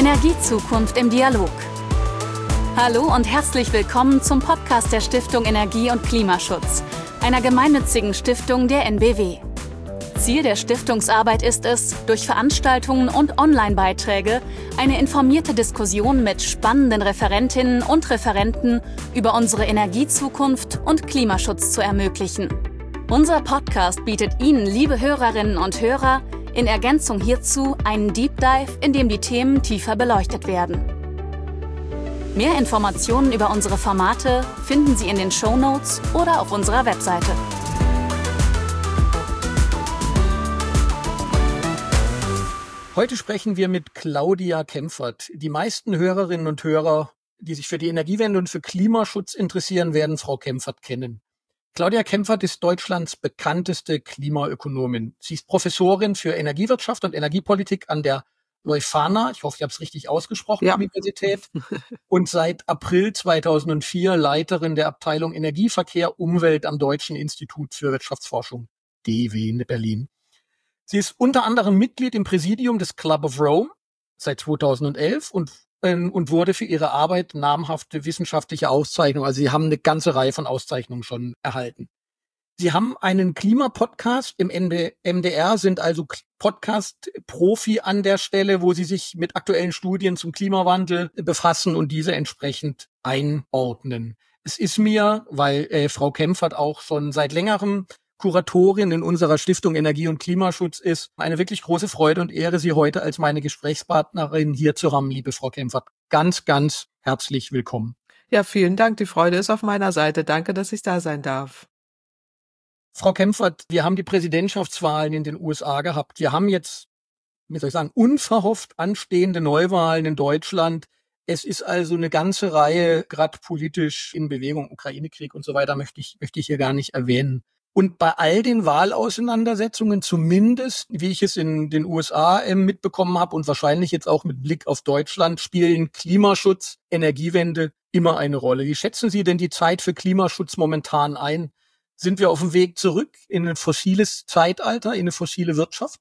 Energiezukunft im Dialog. Hallo und herzlich willkommen zum Podcast der Stiftung Energie und Klimaschutz, einer gemeinnützigen Stiftung der NBW. Ziel der Stiftungsarbeit ist es, durch Veranstaltungen und Online-Beiträge eine informierte Diskussion mit spannenden Referentinnen und Referenten über unsere Energiezukunft und Klimaschutz zu ermöglichen. Unser Podcast bietet Ihnen, liebe Hörerinnen und Hörer, in Ergänzung hierzu einen Deep Dive, in dem die Themen tiefer beleuchtet werden. Mehr Informationen über unsere Formate finden Sie in den Shownotes oder auf unserer Webseite. Heute sprechen wir mit Claudia Kempfert. Die meisten Hörerinnen und Hörer, die sich für die Energiewende und für Klimaschutz interessieren, werden Frau Kempfert kennen. Claudia Kempfert ist Deutschlands bekannteste Klimaökonomin. Sie ist Professorin für Energiewirtschaft und Energiepolitik an der Leuphana, ich hoffe, ich habe es richtig ausgesprochen, Universität, und seit April 2004 Leiterin der Abteilung Energieverkehr Umwelt am Deutschen Institut für Wirtschaftsforschung, DIW in Berlin. Sie ist unter anderem Mitglied im Präsidium des Club of Rome seit 2011 und wurde für ihre Arbeit namhafte wissenschaftliche Auszeichnungen. Also sie haben eine ganze Reihe von Auszeichnungen schon erhalten. Sie haben einen Klimapodcast im MDR, sind also Podcast-Profi an der Stelle, wo sie sich mit aktuellen Studien zum Klimawandel befassen und diese entsprechend einordnen. Es ist mir, weil Frau Kempfert auch schon seit längerem Kuratorin in unserer Stiftung Energie und Klimaschutz ist, eine wirklich große Freude und Ehre, Sie heute als meine Gesprächspartnerin hier zu haben, liebe Frau Kempfert. Ganz, ganz herzlich willkommen. Ja, vielen Dank. Die Freude ist auf meiner Seite. Danke, dass ich da sein darf. Frau Kempfert, wir haben die Präsidentschaftswahlen in den USA gehabt. Wir haben jetzt, wie soll ich sagen, unverhofft anstehende Neuwahlen in Deutschland. Es ist also eine ganze Reihe, gerade politisch in Bewegung, Ukraine-Krieg und so weiter, möchte ich hier gar nicht erwähnen. Und bei all den Wahlauseinandersetzungen, zumindest wie ich es in den USA mitbekommen habe und wahrscheinlich jetzt auch mit Blick auf Deutschland, spielen Klimaschutz, Energiewende immer eine Rolle. Wie schätzen Sie denn die Zeit für Klimaschutz momentan ein? Sind wir auf dem Weg zurück in ein fossiles Zeitalter, in eine fossile Wirtschaft?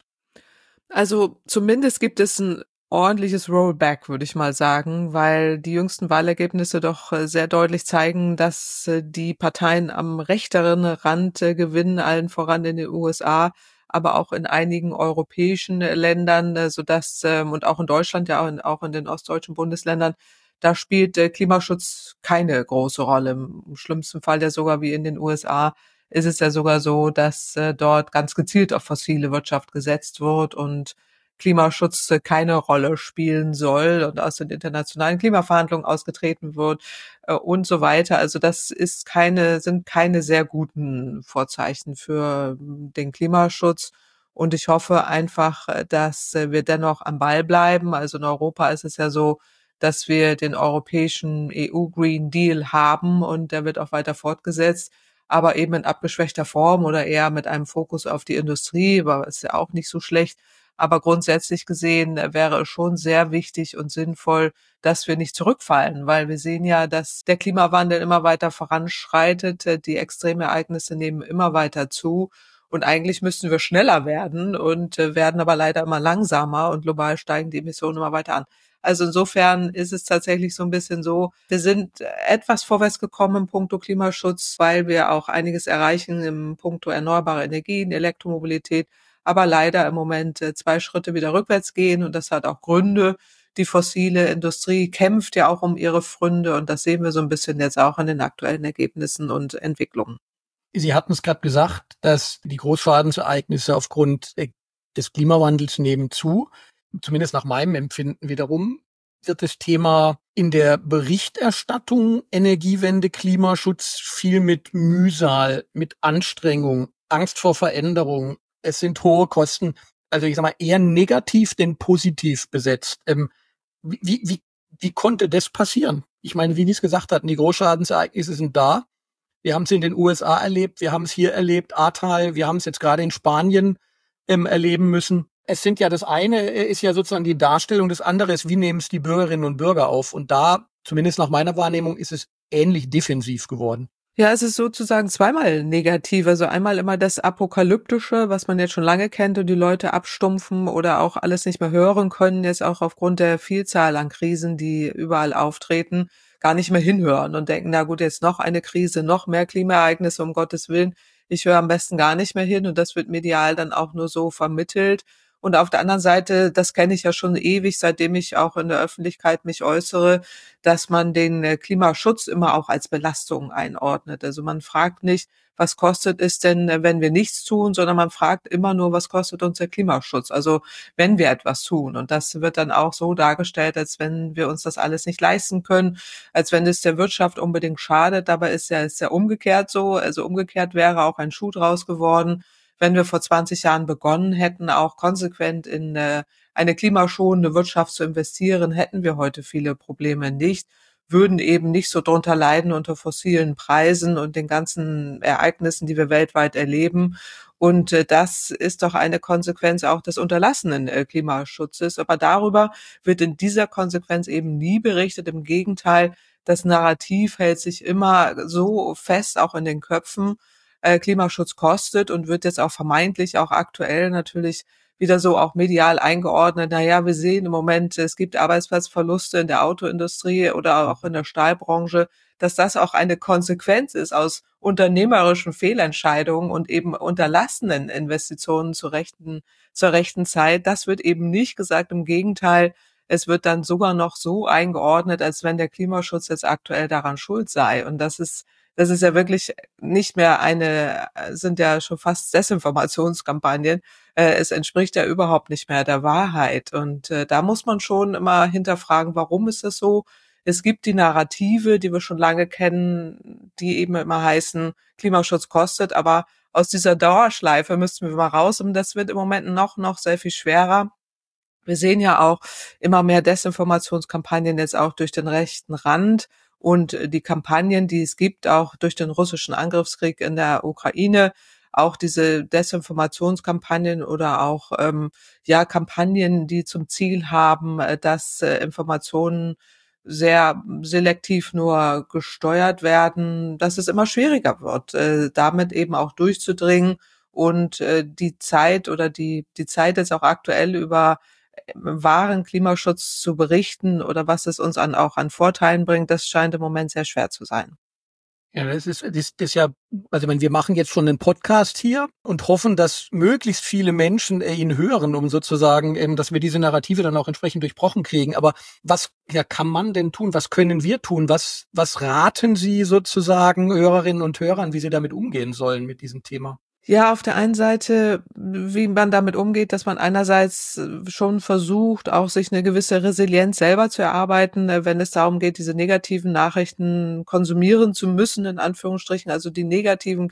Also zumindest gibt es ein ordentliches Rollback, würde ich mal sagen, weil die jüngsten Wahlergebnisse doch sehr deutlich zeigen, dass die Parteien am rechteren Rand gewinnen, allen voran in den USA, aber auch in einigen europäischen Ländern, sodass und auch in Deutschland, ja auch in den ostdeutschen Bundesländern, da spielt Klimaschutz keine große Rolle. Im schlimmsten Fall ja sogar wie in den USA ist es ja sogar so, dass dort ganz gezielt auf fossile Wirtschaft gesetzt wird und Klimaschutz keine Rolle spielen soll und aus den internationalen Klimaverhandlungen ausgetreten wird und so weiter. Also das sind keine sehr guten Vorzeichen für den Klimaschutz. Und ich hoffe einfach, dass wir dennoch am Ball bleiben. Also in Europa ist es ja so, dass wir den europäischen EU Green Deal haben und der wird auch weiter fortgesetzt, aber eben in abgeschwächter Form oder eher mit einem Fokus auf die Industrie, aber ist ja auch nicht so schlecht. Aber grundsätzlich gesehen wäre es schon sehr wichtig und sinnvoll, dass wir nicht zurückfallen, weil wir sehen ja, dass der Klimawandel immer weiter voranschreitet, die Extremereignisse nehmen immer weiter zu und eigentlich müssten wir schneller werden und werden aber leider immer langsamer und global steigen die Emissionen immer weiter an. Also insofern ist es tatsächlich so ein bisschen so, wir sind etwas vorwärts gekommen im Puncto Klimaschutz, weil wir auch einiges erreichen im Puncto erneuerbare Energien, Elektromobilität, aber leider im Moment 2 Schritte wieder rückwärts gehen und das hat auch Gründe. Die fossile Industrie kämpft ja auch um ihre Pfründe und das sehen wir so ein bisschen jetzt auch in den aktuellen Ergebnissen und Entwicklungen. Sie hatten es gerade gesagt, dass die Großschadensereignisse aufgrund des Klimawandels nehmen zu. Zumindest nach meinem Empfinden wiederum wird das Thema in der Berichterstattung Energiewende, Klimaschutz viel mit Mühsal, mit Anstrengung, Angst vor Veränderung. Es sind hohe Kosten, also ich sag mal eher negativ denn positiv besetzt. Wie konnte das passieren? Ich meine, wie Sie es gesagt hatten, die Großschadensereignisse sind da. Wir haben es in den USA erlebt, wir haben es hier erlebt, Ahrtal, wir haben es jetzt gerade in Spanien erleben müssen. Es sind ja, das eine ist ja sozusagen die Darstellung, das andere ist, wie nehmen es die Bürgerinnen und Bürger auf? Und da, zumindest nach meiner Wahrnehmung, ist es ähnlich defensiv geworden. Ja, es ist sozusagen zweimal negativ. Also einmal immer das Apokalyptische, was man jetzt schon lange kennt und die Leute abstumpfen oder auch alles nicht mehr hören können, jetzt auch aufgrund der Vielzahl an Krisen, die überall auftreten, gar nicht mehr hinhören und denken, na gut, jetzt noch eine Krise, noch mehr Klimaereignisse, um Gottes Willen. Ich höre am besten gar nicht mehr hin und das wird medial dann auch nur so vermittelt. Und auf der anderen Seite, das kenne ich ja schon ewig, seitdem ich auch in der Öffentlichkeit mich äußere, dass man den Klimaschutz immer auch als Belastung einordnet. Also man fragt nicht, was kostet es denn, wenn wir nichts tun, sondern man fragt immer nur, was kostet uns der Klimaschutz? Also wenn wir etwas tun. Und das wird dann auch so dargestellt, als wenn wir uns das alles nicht leisten können, als wenn es der Wirtschaft unbedingt schadet. Dabei ist ja umgekehrt so. Also umgekehrt wäre auch ein Schuh draus geworden, wenn wir vor 20 Jahren begonnen hätten, auch konsequent in eine klimaschonende Wirtschaft zu investieren, hätten wir heute viele Probleme nicht, würden eben nicht so drunter leiden unter fossilen Preisen und den ganzen Ereignissen, die wir weltweit erleben. Und das ist doch eine Konsequenz auch des unterlassenen Klimaschutzes. Aber darüber wird in dieser Konsequenz eben nie berichtet. Im Gegenteil, das Narrativ hält sich immer so fest, auch in den Köpfen. Klimaschutz kostet und wird jetzt auch vermeintlich auch aktuell natürlich wieder so auch medial eingeordnet. Naja, wir sehen im Moment, es gibt Arbeitsplatzverluste in der Autoindustrie oder auch in der Stahlbranche, dass das auch eine Konsequenz ist aus unternehmerischen Fehlentscheidungen und eben unterlassenen Investitionen zur rechten Zeit. Das wird eben nicht gesagt. Im Gegenteil, es wird dann sogar noch so eingeordnet, als wenn der Klimaschutz jetzt aktuell daran schuld sei. Und das ist ja wirklich nicht mehr sind ja schon fast Desinformationskampagnen. Es entspricht ja überhaupt nicht mehr der Wahrheit. Und da muss man schon immer hinterfragen, warum ist das so? Es gibt die Narrative, die wir schon lange kennen, die eben immer heißen, Klimaschutz kostet, aber aus dieser Dauerschleife müssten wir mal raus und das wird im Moment noch sehr viel schwerer. Wir sehen ja auch immer mehr Desinformationskampagnen jetzt auch durch den rechten Rand und die Kampagnen, die es gibt, auch durch den russischen Angriffskrieg in der Ukraine, auch diese Desinformationskampagnen oder auch ja Kampagnen, die zum Ziel haben, dass Informationen sehr selektiv nur gesteuert werden, dass es immer schwieriger wird, damit eben auch durchzudringen und die Zeit oder die Zeit jetzt auch aktuell über wahren Klimaschutz zu berichten oder was es uns auch an Vorteilen bringt, das scheint im Moment sehr schwer zu sein. Ja, das ist ja, also ich meine, wir machen jetzt schon einen Podcast hier und hoffen, dass möglichst viele Menschen ihn hören, um sozusagen, dass wir diese Narrative dann auch entsprechend durchbrochen kriegen. Aber was kann man denn tun? Was können wir tun? Was raten Sie sozusagen Hörerinnen und Hörern, wie sie damit umgehen sollen mit diesem Thema? Ja, auf der einen Seite, wie man damit umgeht, dass man einerseits schon versucht, auch sich eine gewisse Resilienz selber zu erarbeiten, wenn es darum geht, diese negativen Nachrichten konsumieren zu müssen, in Anführungsstrichen. Also die negativen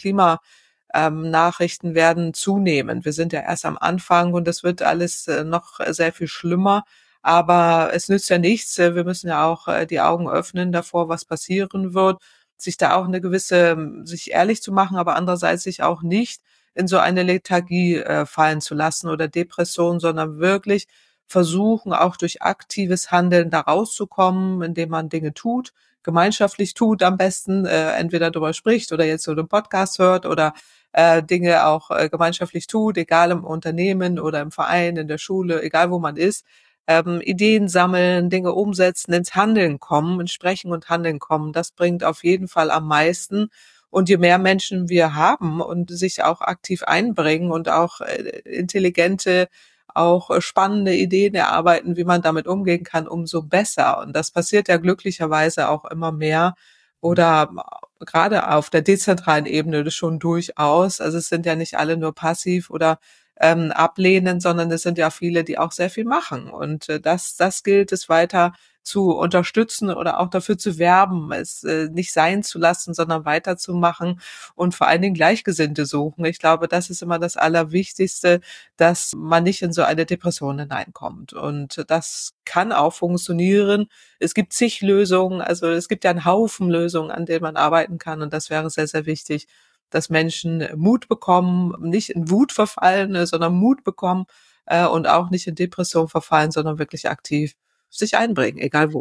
Nachrichten werden zunehmen. Wir sind ja erst am Anfang und das wird alles noch sehr viel schlimmer. Aber es nützt ja nichts. Wir müssen ja auch die Augen öffnen davor, was passieren wird, sich da auch sich ehrlich zu machen, aber andererseits sich auch nicht in so eine Lethargie fallen zu lassen oder Depression, sondern wirklich versuchen, auch durch aktives Handeln da rauszukommen, indem man Dinge tut, gemeinschaftlich tut am besten, entweder darüber spricht oder jetzt so den Podcast hört oder Dinge auch gemeinschaftlich tut, egal im Unternehmen oder im Verein, in der Schule, egal wo man ist, Ideen sammeln, Dinge umsetzen, ins Handeln kommen, ins Sprechen und Handeln kommen. Das bringt auf jeden Fall am meisten. Und je mehr Menschen wir haben und sich auch aktiv einbringen und auch intelligente, auch spannende Ideen erarbeiten, wie man damit umgehen kann, umso besser. Und das passiert ja glücklicherweise auch immer mehr oder gerade auf der dezentralen Ebene schon durchaus. Also es sind ja nicht alle nur passiv oder ablehnen, sondern es sind ja viele, die auch sehr viel machen. Und das gilt es weiter zu unterstützen oder auch dafür zu werben, es nicht sein zu lassen, sondern weiterzumachen und vor allen Dingen Gleichgesinnte suchen. Ich glaube, das ist immer das Allerwichtigste, dass man nicht in so eine Depression hineinkommt. Und das kann auch funktionieren. Es gibt zig Lösungen, also es gibt ja einen Haufen Lösungen, an denen man arbeiten kann und das wäre sehr, sehr wichtig, dass Menschen Mut bekommen, nicht in Wut verfallen, sondern Mut bekommen und auch nicht in Depression verfallen, sondern wirklich aktiv sich einbringen, egal wo.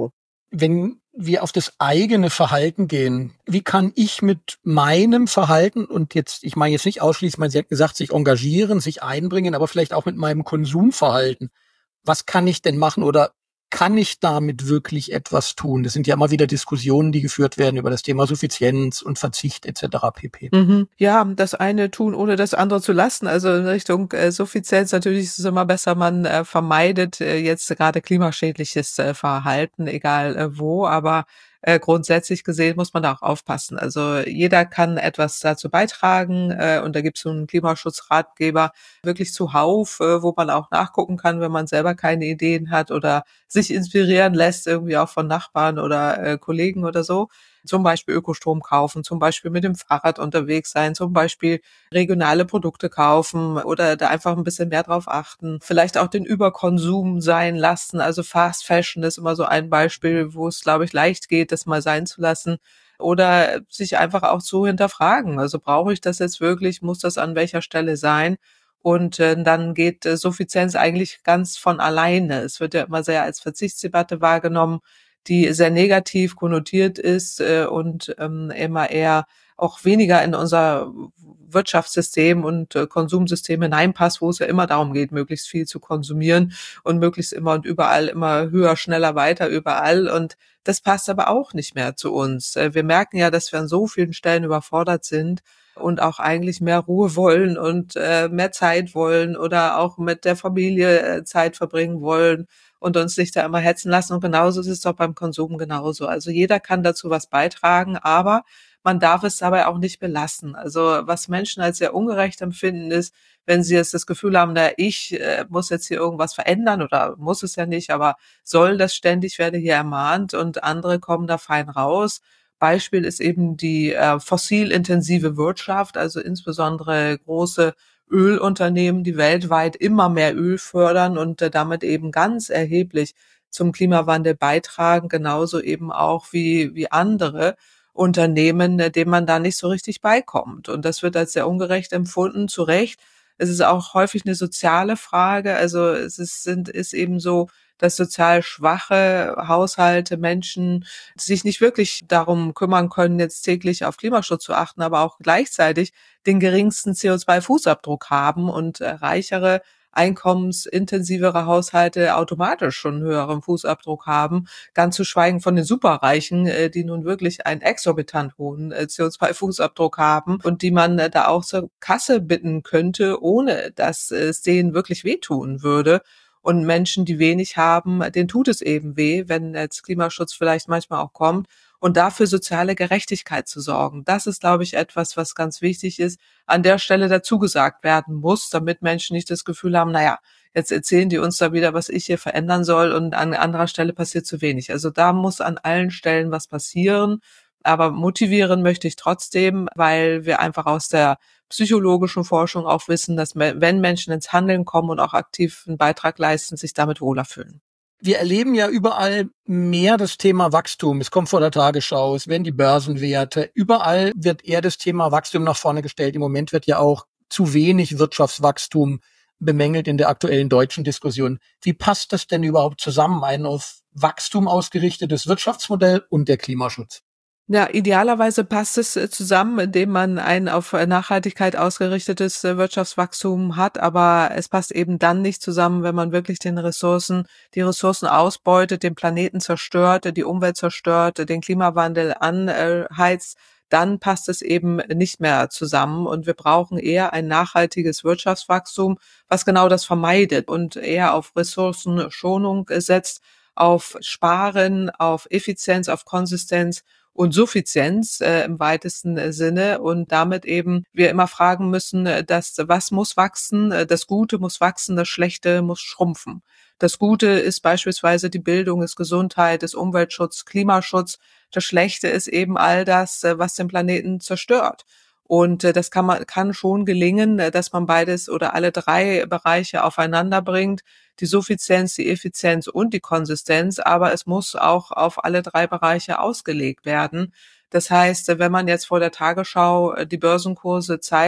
wenn wir auf das eigene Verhalten gehen, wie kann ich mit meinem Verhalten und jetzt, ich meine jetzt nicht ausschließlich, Sie hat gesagt, sich engagieren, sich einbringen, aber vielleicht auch mit meinem Konsumverhalten. Was kann ich denn machen oder kann ich damit wirklich etwas tun? Das sind ja immer wieder Diskussionen, die geführt werden über das Thema Suffizienz und Verzicht etc. pp. Ja, das eine tun, ohne das andere zu lassen. Also in Richtung Suffizienz natürlich ist es immer besser, man vermeidet jetzt gerade klimaschädliches Verhalten, egal wo, aber grundsätzlich gesehen muss man da auch aufpassen. Also jeder kann etwas dazu beitragen und da gibt es so einen Klimaschutzratgeber wirklich zuhauf, wo man auch nachgucken kann, wenn man selber keine Ideen hat oder sich inspirieren lässt, irgendwie auch von Nachbarn oder Kollegen oder so. Zum Beispiel Ökostrom kaufen, zum Beispiel mit dem Fahrrad unterwegs sein, zum Beispiel regionale Produkte kaufen oder da einfach ein bisschen mehr drauf achten. Vielleicht auch den Überkonsum sein lassen. Also Fast Fashion ist immer so ein Beispiel, wo es, glaube ich, leicht geht, das mal sein zu lassen. Oder sich einfach auch so hinterfragen. Also brauche ich das jetzt wirklich? Muss das an welcher Stelle sein? Und dann geht Suffizienz eigentlich ganz von alleine. Es wird ja immer sehr als Verzichtsdebatte wahrgenommen, die sehr negativ konnotiert ist und immer eher auch weniger in unser Wirtschaftssystem und Konsumsystem hineinpasst, wo es ja immer darum geht, möglichst viel zu konsumieren und möglichst immer und überall immer höher, schneller, weiter, überall. Und das passt aber auch nicht mehr zu uns. Wir merken ja, dass wir an so vielen Stellen überfordert sind und auch eigentlich mehr Ruhe wollen und mehr Zeit wollen oder auch mit der Familie Zeit verbringen wollen und uns nicht da immer hetzen lassen. Und genauso ist es doch beim Konsum genauso. Also jeder kann dazu was beitragen, aber man darf es dabei auch nicht belassen. Also was Menschen als sehr ungerecht empfinden ist, wenn sie jetzt das Gefühl haben, na, ich muss jetzt hier irgendwas verändern oder muss es ja nicht, aber soll das ständig, werde hier ermahnt und andere kommen da fein raus. Beispiel ist eben die fossilintensive Wirtschaft, also insbesondere große Ölunternehmen, die weltweit immer mehr Öl fördern und damit eben ganz erheblich zum Klimawandel beitragen, genauso eben auch wie andere Unternehmen, denen man da nicht so richtig beikommt. Und das wird als sehr ungerecht empfunden, zu Recht. Es ist auch häufig eine soziale Frage. Also ist eben so, dass sozial schwache Haushalte, Menschen sich nicht wirklich darum kümmern können, jetzt täglich auf Klimaschutz zu achten, aber auch gleichzeitig den geringsten CO2-Fußabdruck haben und reichere, einkommensintensivere Haushalte automatisch schon einen höheren Fußabdruck haben, ganz zu schweigen von den Superreichen, die nun wirklich einen exorbitant hohen CO2-Fußabdruck haben und die man da auch zur Kasse bitten könnte, ohne dass es denen wirklich wehtun würde. Und Menschen, die wenig haben, denen tut es eben weh, wenn jetzt Klimaschutz vielleicht manchmal auch kommt. Und dafür soziale Gerechtigkeit zu sorgen. Das ist, glaube ich, etwas, was ganz wichtig ist, an der Stelle dazu gesagt werden muss, damit Menschen nicht das Gefühl haben, naja, jetzt erzählen die uns da wieder, was ich hier verändern soll und an anderer Stelle passiert zu wenig. Also da muss an allen Stellen was passieren. Aber motivieren möchte ich trotzdem, weil wir einfach aus der psychologischen Forschung auch wissen, dass wenn Menschen ins Handeln kommen und auch aktiv einen Beitrag leisten, sich damit wohler fühlen. Wir erleben ja überall mehr das Thema Wachstum. Es kommt vor der Tagesschau, es werden die Börsenwerte. Überall wird eher das Thema Wachstum nach vorne gestellt. Im Moment wird ja auch zu wenig Wirtschaftswachstum bemängelt in der aktuellen deutschen Diskussion. Wie passt das denn überhaupt zusammen, ein auf Wachstum ausgerichtetes Wirtschaftsmodell und der Klimaschutz? Ja, idealerweise passt es zusammen, indem man ein auf Nachhaltigkeit ausgerichtetes Wirtschaftswachstum hat, aber es passt eben dann nicht zusammen, wenn man wirklich die Ressourcen ausbeutet, den Planeten zerstört, die Umwelt zerstört, den Klimawandel anheizt, dann passt es eben nicht mehr zusammen und wir brauchen eher ein nachhaltiges Wirtschaftswachstum, was genau das vermeidet und eher auf Ressourcenschonung setzt, auf Sparen, auf Effizienz, auf Konsistenz und Suffizienz im weitesten Sinne und damit eben wir immer fragen müssen, dass was muss wachsen, das Gute muss wachsen, das Schlechte muss schrumpfen. Das Gute ist beispielsweise die Bildung, ist Gesundheit, ist Umweltschutz, Klimaschutz. Das Schlechte ist eben all das, was den Planeten zerstört. Und das kann schon gelingen, dass man beides oder alle drei Bereiche aufeinander bringt. Die Suffizienz, die Effizienz und die Konsistenz. Aber es muss auch auf alle drei Bereiche ausgelegt werden. Das heißt, wenn man jetzt vor der Tagesschau die Börsenkurse zeigt,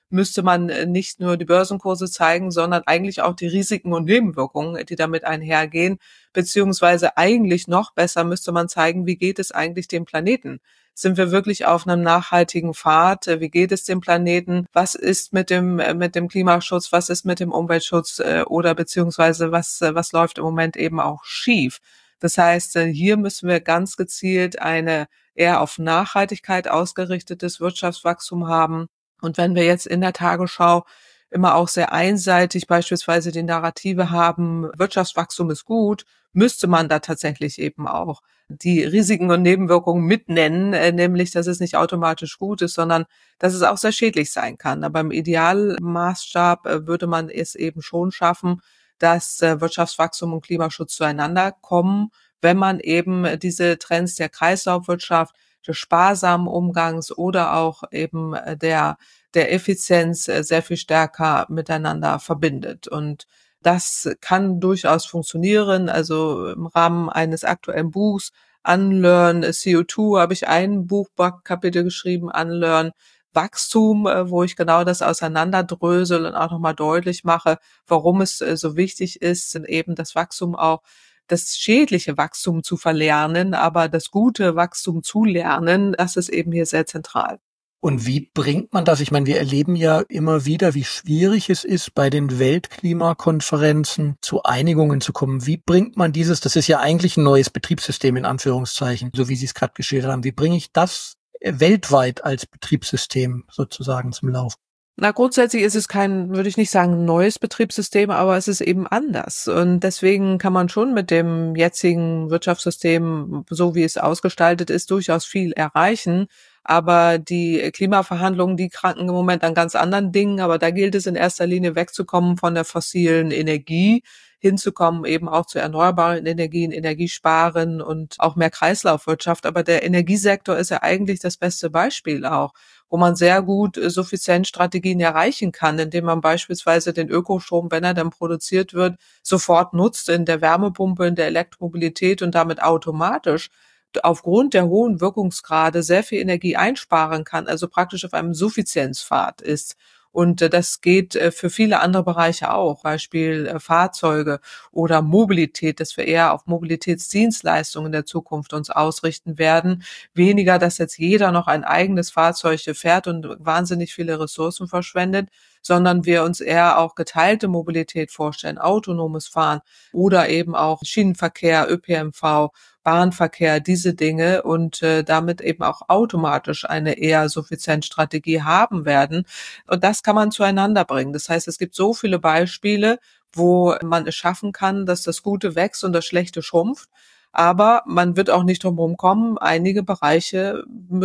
müsste man nicht nur die Börsenkurse zeigen, sondern eigentlich auch die Risiken und Nebenwirkungen, die damit einhergehen, beziehungsweise eigentlich noch besser müsste man zeigen, wie geht es eigentlich dem Planeten? Sind wir wirklich auf einem nachhaltigen Pfad? Wie geht es dem Planeten? Was ist mit dem Klimaschutz? Was ist mit dem Umweltschutz? Oder beziehungsweise was läuft im Moment eben auch schief? Das heißt, hier müssen wir ganz gezielt eine eher auf Nachhaltigkeit ausgerichtetes Wirtschaftswachstum haben. Und wenn wir jetzt in der Tagesschau immer auch sehr einseitig beispielsweise die Narrative haben, Wirtschaftswachstum ist gut, müsste man da tatsächlich eben auch die Risiken und Nebenwirkungen mitnennen, nämlich, dass es nicht automatisch gut ist, sondern dass es auch sehr schädlich sein kann. Aber im Idealmaßstab würde man es eben schon schaffen, dass Wirtschaftswachstum und Klimaschutz zueinander kommen, wenn man eben diese Trends der Kreislaufwirtschaft, des sparsamen Umgangs oder auch eben der Effizienz sehr viel stärker miteinander verbindet. Und das kann durchaus funktionieren. Also im Rahmen eines aktuellen Buchs Unlearn CO2 habe ich ein Buchkapitel geschrieben, Unlearn Wachstum, wo ich genau das auseinanderdrösel und auch nochmal deutlich mache, warum es so wichtig ist, eben das Wachstum auch, das schädliche Wachstum zu verlernen, aber das gute Wachstum zu lernen, das ist eben hier sehr zentral. Und wie bringt man das? Ich meine, wir erleben ja immer wieder, wie schwierig es ist, bei den Weltklimakonferenzen zu Einigungen zu kommen. Wie bringt man dieses, das ist ja eigentlich ein neues Betriebssystem in Anführungszeichen, so wie Sie es gerade geschildert haben, wie bringe ich das weltweit als Betriebssystem sozusagen zum Laufen? Na, grundsätzlich ist es kein, würde ich nicht sagen, neues Betriebssystem, aber es ist eben anders. Und deswegen kann man schon mit dem jetzigen Wirtschaftssystem, so wie es ausgestaltet ist, durchaus viel erreichen. Aber die Klimaverhandlungen, die kranken im Moment an ganz anderen Dingen. Aber da gilt es in erster Linie wegzukommen von der fossilen Energie, hinzukommen eben auch zu erneuerbaren Energien, Energiesparen und auch mehr Kreislaufwirtschaft. Aber der Energiesektor ist ja eigentlich das beste Beispiel auch, wo man sehr gut Suffizienzstrategien erreichen kann, indem man beispielsweise den Ökostrom, wenn er dann produziert wird, sofort nutzt in der Wärmepumpe, in der Elektromobilität und damit automatisch aufgrund der hohen Wirkungsgrade sehr viel Energie einsparen kann, also praktisch auf einem Suffizienzpfad ist. Und das geht für viele andere Bereiche auch, Beispiel Fahrzeuge oder Mobilität, dass wir eher auf Mobilitätsdienstleistungen in der Zukunft uns ausrichten werden. Weniger, dass jetzt jeder noch ein eigenes Fahrzeug fährt und wahnsinnig viele Ressourcen verschwendet, sondern wir uns eher auch geteilte Mobilität vorstellen, autonomes Fahren oder eben auch Schienenverkehr, ÖPNV, Bahnverkehr, diese Dinge und damit eben auch automatisch eine eher Suffizienzstrategie haben werden. Und das kann man zueinander bringen. Das heißt, es gibt so viele Beispiele, wo man es schaffen kann, dass das Gute wächst und das Schlechte schrumpft. Aber man wird auch nicht drum herum kommen. Einige Bereiche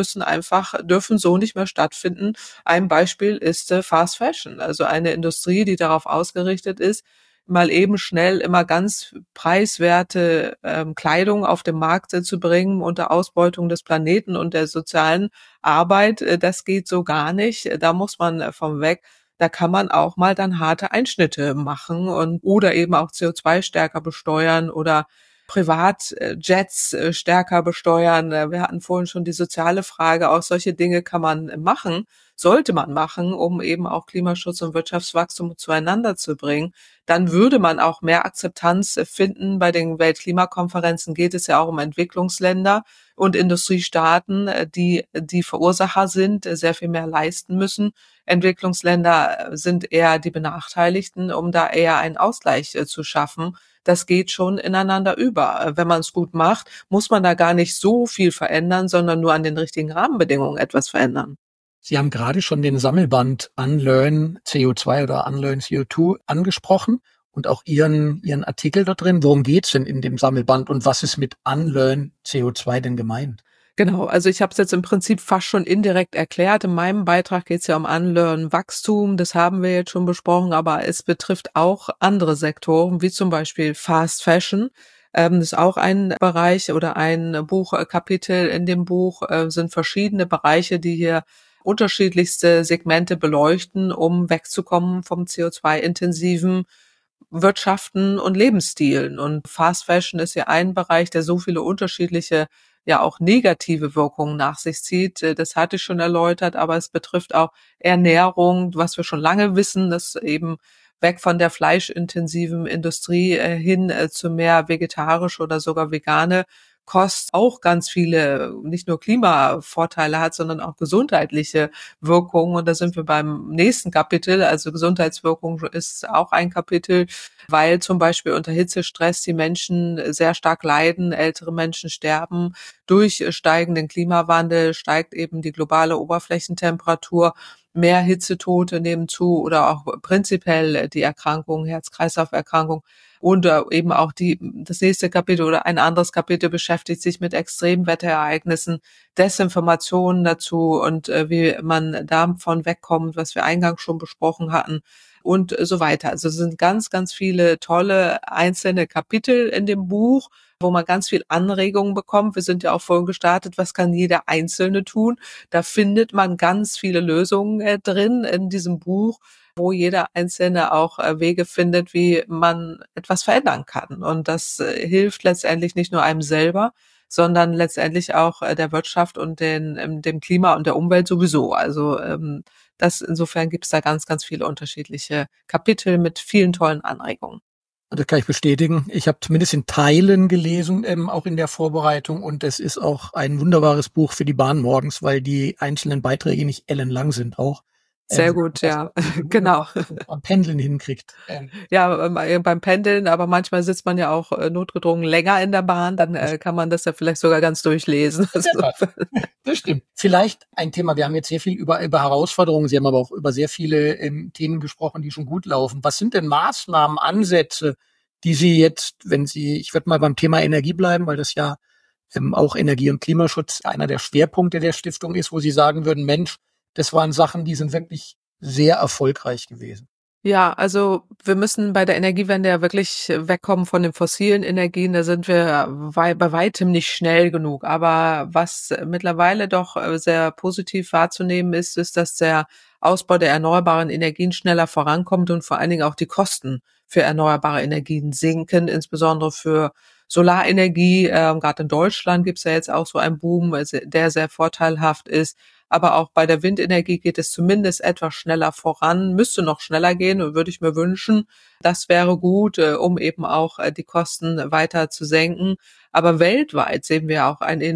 dürfen so nicht mehr stattfinden. Ein Beispiel ist Fast Fashion, also eine Industrie, die darauf ausgerichtet ist, mal eben schnell immer ganz preiswerte Kleidung auf den Markt zu bringen unter Ausbeutung des Planeten und der sozialen Arbeit. Das geht so gar nicht. Da muss man vom weg. Da kann man auch mal dann harte Einschnitte machen oder eben auch CO2 stärker besteuern oder Privatjets stärker besteuern. Wir hatten vorhin schon die soziale Frage. Auch solche Dinge kann man machen, sollte man machen, um eben auch Klimaschutz und Wirtschaftswachstum zueinander zu bringen. Dann würde man auch mehr Akzeptanz finden. Bei den Weltklimakonferenzen geht es ja auch um Entwicklungsländer und Industriestaaten, die Verursacher sind, sehr viel mehr leisten müssen. Entwicklungsländer sind eher die Benachteiligten, um da eher einen Ausgleich zu schaffen. Das geht schon ineinander über. Wenn man es gut macht, muss man da gar nicht so viel verändern, sondern nur an den richtigen Rahmenbedingungen etwas verändern. Sie haben gerade schon den Sammelband Unlearn CO2 oder Unlearn CO2 angesprochen und auch Ihren Artikel da drin. Worum geht's denn in dem Sammelband und was ist mit Unlearn CO2 denn gemeint? Genau, also ich habe es jetzt im Prinzip fast schon indirekt erklärt. In meinem Beitrag geht es ja um Unlearn Wachstum, das haben wir jetzt schon besprochen, aber es betrifft auch andere Sektoren, wie zum Beispiel Fast Fashion. Das ist auch ein Bereich oder ein Buchkapitel in dem Buch, sind verschiedene Bereiche, die hier unterschiedlichste Segmente beleuchten, um wegzukommen vom CO2-intensiven Wirtschaften und Lebensstilen. Und Fast Fashion ist ja ein Bereich, der so viele unterschiedliche, ja auch negative Wirkungen nach sich zieht. Das hatte ich schon erläutert, aber es betrifft auch Ernährung, was wir schon lange wissen, dass eben weg von der fleischintensiven Industrie hin zu mehr vegetarische oder sogar vegane Kost auch ganz viele, nicht nur Klimavorteile hat, sondern auch gesundheitliche Wirkungen. Und da sind wir beim nächsten Kapitel. Also Gesundheitswirkung ist auch ein Kapitel, weil zum Beispiel unter Hitzestress die Menschen sehr stark leiden, ältere Menschen sterben. Durch steigenden Klimawandel steigt eben die globale Oberflächentemperatur. Mehr Hitzetote nehmen zu oder auch prinzipiell die Erkrankungen, Herz-Kreislauf-Erkrankungen. Und eben auch das nächste Kapitel oder ein anderes Kapitel beschäftigt sich mit Extremwetterereignissen, Desinformationen dazu und wie man davon wegkommt, was wir eingangs schon besprochen hatten und so weiter. Also es sind ganz, ganz viele tolle einzelne Kapitel in dem Buch, wo man ganz viel Anregungen bekommt. Wir sind ja auch vorhin gestartet, was kann jeder Einzelne tun? Da findet man ganz viele Lösungen drin in diesem Buch, wo jeder Einzelne auch Wege findet, wie man etwas verändern kann. Und das hilft letztendlich nicht nur einem selber, sondern letztendlich auch der Wirtschaft und dem Klima und der Umwelt sowieso. Also insofern gibt es da ganz, ganz viele unterschiedliche Kapitel mit vielen tollen Anregungen. Das kann ich bestätigen. Ich habe zumindest in Teilen gelesen, auch in der Vorbereitung. Und es ist auch ein wunderbares Buch für die Bahn morgens, weil die einzelnen Beiträge nicht ellenlang sind auch. Sehr gut, ja, genau. Am Pendeln hinkriegt. Ja, beim Pendeln, aber manchmal sitzt man ja auch notgedrungen länger in der Bahn, dann kann man das ja vielleicht sogar ganz durchlesen. Ja, das stimmt. Vielleicht ein Thema, wir haben jetzt sehr viel über Herausforderungen, Sie haben aber auch über sehr viele Themen gesprochen, die schon gut laufen. Was sind denn Maßnahmen, Ansätze, die Sie jetzt, ich würde mal beim Thema Energie bleiben, weil das ja auch Energie- und Klimaschutz einer der Schwerpunkte der Stiftung ist, wo Sie sagen würden, Mensch, das waren Sachen, die sind wirklich sehr erfolgreich gewesen. Ja, also wir müssen bei der Energiewende ja wirklich wegkommen von den fossilen Energien. Da sind wir bei weitem nicht schnell genug. Aber was mittlerweile doch sehr positiv wahrzunehmen ist, dass der Ausbau der erneuerbaren Energien schneller vorankommt und vor allen Dingen auch die Kosten für erneuerbare Energien sinken, insbesondere für Solarenergie. Gerade in Deutschland gibt es ja jetzt auch so einen Boom, der sehr vorteilhaft ist. Aber auch bei der Windenergie geht es zumindest etwas schneller voran, müsste noch schneller gehen und würde ich mir wünschen. Das wäre gut, um eben auch die Kosten weiter zu senken. Aber weltweit sehen wir auch eine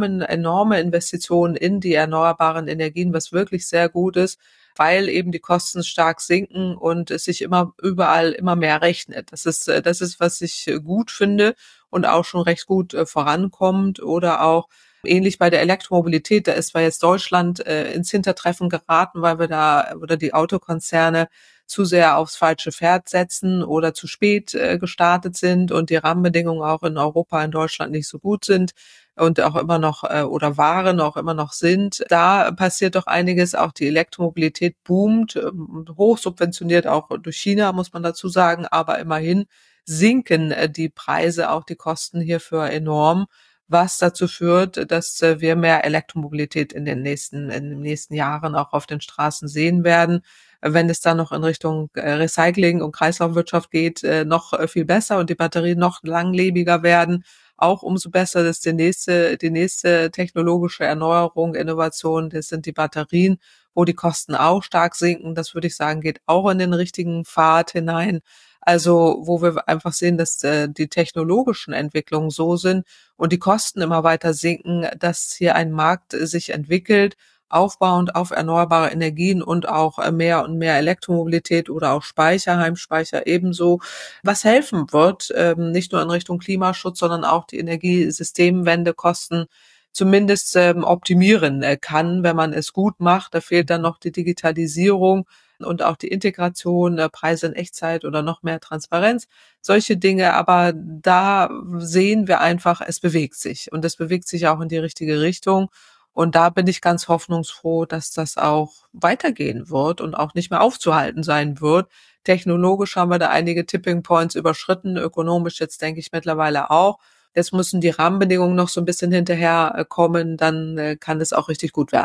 enorme Investition in die erneuerbaren Energien, was wirklich sehr gut ist, weil eben die Kosten stark sinken und es sich überall immer mehr rechnet. Das ist, was ich gut finde und auch schon recht gut vorankommt. Oder auch ähnlich bei der Elektromobilität, da ist zwar jetzt Deutschland ins Hintertreffen geraten, weil wir da oder die Autokonzerne zu sehr aufs falsche Pferd setzen oder zu spät gestartet sind und die Rahmenbedingungen auch in Europa, in Deutschland nicht so gut sind und auch immer noch oder waren auch immer noch sind. Da passiert doch einiges. Auch die Elektromobilität boomt, hoch subventioniert auch durch China, muss man dazu sagen, aber immerhin sinken die Preise, auch die Kosten hierfür enorm, was dazu führt, dass wir mehr Elektromobilität in den nächsten Jahren auch auf den Straßen sehen werden. Wenn es dann noch in Richtung Recycling und Kreislaufwirtschaft geht, noch viel besser und die Batterien noch langlebiger werden, auch umso besser. Das ist die nächste technologische Erneuerung, Innovation, das sind die Batterien, wo die Kosten auch stark sinken. Das würde ich sagen, geht auch in den richtigen Pfad hinein. Also wo wir einfach sehen, dass die technologischen Entwicklungen so sind und die Kosten immer weiter sinken, dass hier ein Markt sich entwickelt, aufbauend auf erneuerbare Energien und auch mehr und mehr Elektromobilität oder auch Heimspeicher ebenso, was helfen wird, nicht nur in Richtung Klimaschutz, sondern auch die Energiesystemwende Kosten zumindest optimieren kann, wenn man es gut macht. Da fehlt dann noch die Digitalisierung und auch die Integration, Preise in Echtzeit oder noch mehr Transparenz, solche Dinge. Aber da sehen wir einfach, es bewegt sich und es bewegt sich auch in die richtige Richtung. Und da bin ich ganz hoffnungsfroh, dass das auch weitergehen wird und auch nicht mehr aufzuhalten sein wird. Technologisch haben wir da einige Tipping Points überschritten, ökonomisch jetzt denke ich mittlerweile auch. Jetzt müssen die Rahmenbedingungen noch so ein bisschen hinterher kommen, dann kann es auch richtig gut werden.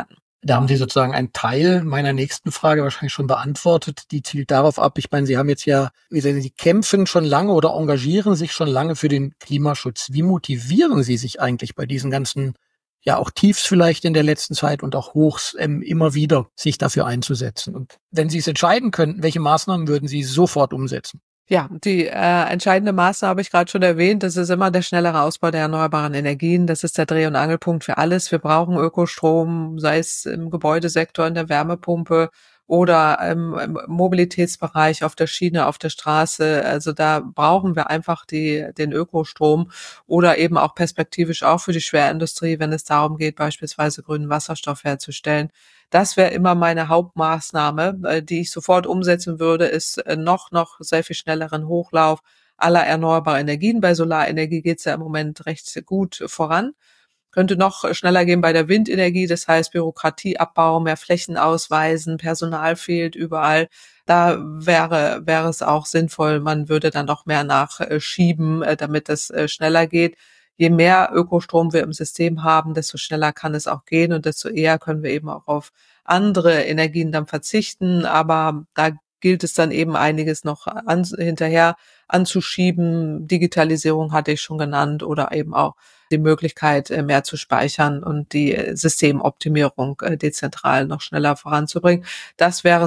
Da haben Sie sozusagen einen Teil meiner nächsten Frage wahrscheinlich schon beantwortet. Die zielt darauf ab, ich meine, Sie haben jetzt ja, Sie kämpfen schon lange oder engagieren sich schon lange für den Klimaschutz. Wie motivieren Sie sich eigentlich bei diesen ganzen, ja auch Tiefs vielleicht in der letzten Zeit und auch Hochs immer wieder, sich dafür einzusetzen? Und wenn Sie es entscheiden könnten, welche Maßnahmen würden Sie sofort umsetzen? Ja, die entscheidende Maßnahme habe ich gerade schon erwähnt. Das ist immer der schnellere Ausbau der erneuerbaren Energien. Das ist der Dreh- und Angelpunkt für alles. Wir brauchen Ökostrom, sei es im Gebäudesektor, in der Wärmepumpe oder im Mobilitätsbereich, auf der Schiene, auf der Straße. Also da brauchen wir einfach den Ökostrom oder eben auch perspektivisch auch für die Schwerindustrie, wenn es darum geht, beispielsweise grünen Wasserstoff herzustellen. Das wäre immer meine Hauptmaßnahme, die ich sofort umsetzen würde, ist noch sehr viel schnelleren Hochlauf aller erneuerbaren Energien. Bei Solarenergie geht's ja im Moment recht gut voran. Könnte noch schneller gehen bei der Windenergie, das heißt Bürokratieabbau, mehr Flächen ausweisen, Personal fehlt überall. Da wäre es auch sinnvoll, man würde dann noch mehr nachschieben, damit es schneller geht. Je mehr Ökostrom wir im System haben, desto schneller kann es auch gehen und desto eher können wir eben auch auf andere Energien dann verzichten. Aber da gilt es dann eben einiges noch hinterher anzuschieben. Digitalisierung hatte ich schon genannt oder eben auch die Möglichkeit, mehr zu speichern und die Systemoptimierung dezentral noch schneller voranzubringen. Das wäre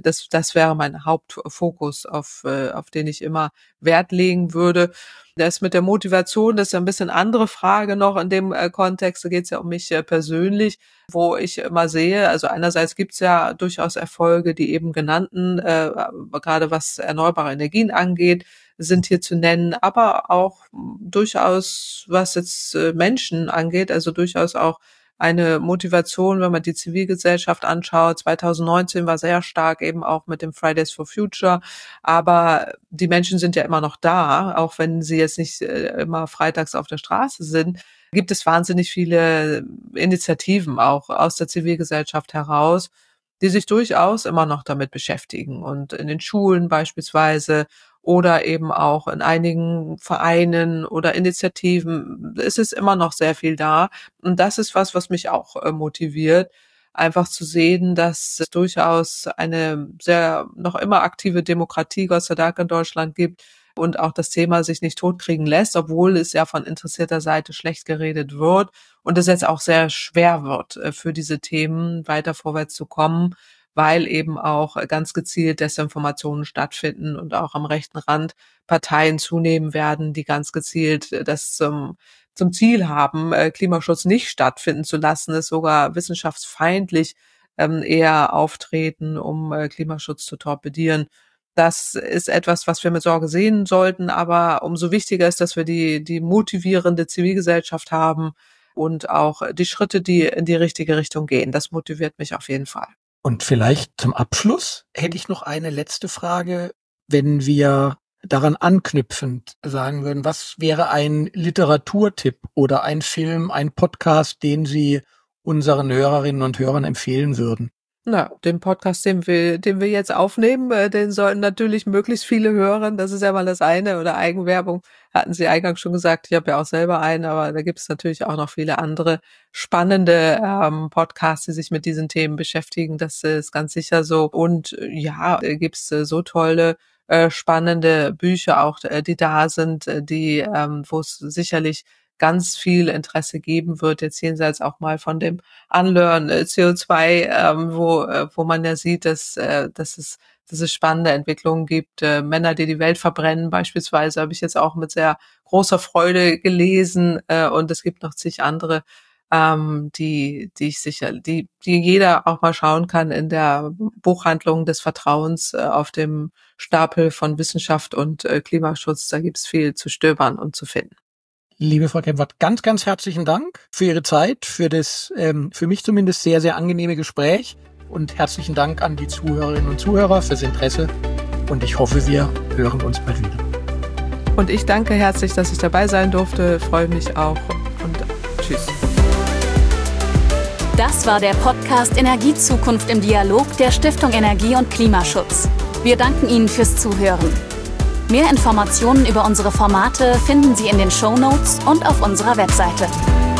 mein Hauptfokus, auf den ich immer Wert legen würde. Das mit der Motivation, das ist ja ein bisschen andere Frage noch in dem Kontext. Da geht es ja um mich persönlich, wo ich immer sehe, also einerseits gibt es ja durchaus Erfolge, die eben genannten, gerade was erneuerbare Energien angeht, sind hier zu nennen, aber auch durchaus, was jetzt Menschen angeht, also durchaus auch eine Motivation, wenn man die Zivilgesellschaft anschaut. 2019 war sehr stark eben auch mit dem Fridays for Future, aber die Menschen sind ja immer noch da, auch wenn sie jetzt nicht immer freitags auf der Straße sind, gibt es wahnsinnig viele Initiativen auch aus der Zivilgesellschaft heraus, die sich durchaus immer noch damit beschäftigen und in den Schulen beispielsweise oder eben auch in einigen Vereinen oder Initiativen ist es immer noch sehr viel da. Und das ist was mich auch motiviert, einfach zu sehen, dass es durchaus eine sehr noch immer aktive Demokratie, Gott sei Dank, in Deutschland gibt und auch das Thema sich nicht totkriegen lässt, obwohl es ja von interessierter Seite schlecht geredet wird und es jetzt auch sehr schwer wird, für diese Themen weiter vorwärts zu kommen, weil eben auch ganz gezielt Desinformationen stattfinden und auch am rechten Rand Parteien zunehmen werden, die ganz gezielt das zum Ziel haben, Klimaschutz nicht stattfinden zu lassen, es sogar wissenschaftsfeindlich eher auftreten, um Klimaschutz zu torpedieren. Das ist etwas, was wir mit Sorge sehen sollten, aber umso wichtiger ist, dass wir die motivierende Zivilgesellschaft haben und auch die Schritte, die in die richtige Richtung gehen. Das motiviert mich auf jeden Fall. Und vielleicht zum Abschluss hätte ich noch eine letzte Frage. Wenn wir daran anknüpfend sagen würden, was wäre ein Literaturtipp oder ein Film, ein Podcast, den Sie unseren Hörerinnen und Hörern empfehlen würden? Na, den Podcast, den wir jetzt aufnehmen, den sollten natürlich möglichst viele hören. Das ist ja mal das eine. Oder Eigenwerbung, hatten Sie eingangs schon gesagt. Ich habe ja auch selber einen, aber da gibt es natürlich auch noch viele andere spannende Podcasts, die sich mit diesen Themen beschäftigen. Das ist ganz sicher so. Und ja, gibt es so tolle, spannende Bücher auch, die da sind, die, wo es sicherlich ganz viel Interesse geben wird, jetzt jenseits auch mal von dem Unlearn CO2, wo man ja sieht, dass es spannende Entwicklungen gibt. Männer, die die Welt verbrennen beispielsweise, habe ich jetzt auch mit sehr großer Freude gelesen, und es gibt noch zig andere, die jeder auch mal schauen kann in der Buchhandlung des Vertrauens, auf dem Stapel von Wissenschaft und Klimaschutz. Da gibt's viel zu stöbern und zu finden. Liebe Frau Kempfert, ganz, ganz herzlichen Dank für Ihre Zeit, für das für mich zumindest sehr, sehr angenehme Gespräch und herzlichen Dank an die Zuhörerinnen und Zuhörer fürs Interesse und ich hoffe, wir hören uns bald wieder. Und ich danke herzlich, dass ich dabei sein durfte, freue mich auch und tschüss. Das war der Podcast Energiezukunft im Dialog der Stiftung Energie und Klimaschutz. Wir danken Ihnen fürs Zuhören. Mehr Informationen über unsere Formate finden Sie in den Shownotes und auf unserer Webseite.